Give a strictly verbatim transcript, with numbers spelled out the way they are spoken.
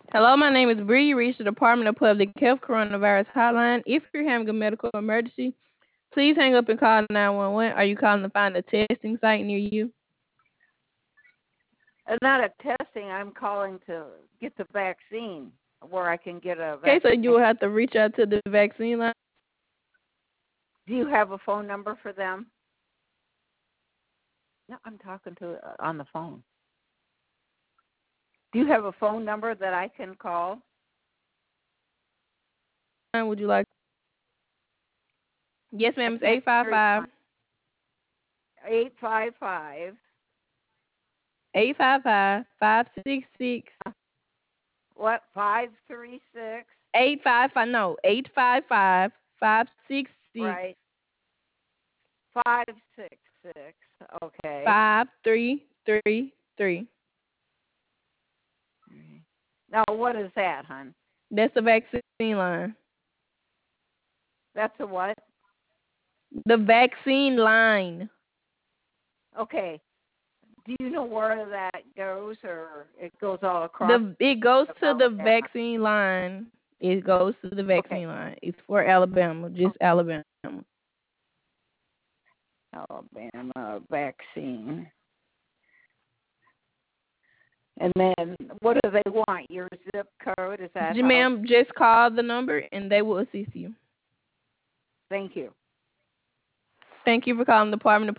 Hello, my name is Bree. You reached the Department of Public Health Coronavirus Hotline. If you're having a medical emergency, please hang up and call nine one one. Are you calling to find a testing site near you? Uh, Not a testing. I'm calling to get the vaccine where I can get a Okay, so you vaccine. will have to reach out to the vaccine line. Do you have a phone number for them? No, I'm talking to uh, on the phone. Do you have a phone number that I can call? Would you like? Yes, ma'am. It's That's eight five very five fine. Eight five five. eight five five five six six What? Five three six. eight five five. No, eight five five five six six Right. Five six six. Okay. five three three three. Now what is that, hon? That's the vaccine line. That's a what? The vaccine line. Okay. Do you know where that goes, or it goes all across The it goes to the Alabama? vaccine line. It goes to the Okay. vaccine line. It's for Alabama, just Alabama. Alabama vaccine. And then what do they want? Your zip code? Is that J- how? Ma'am, just call the number and they will assist you. Thank you. Thank you for calling the Department of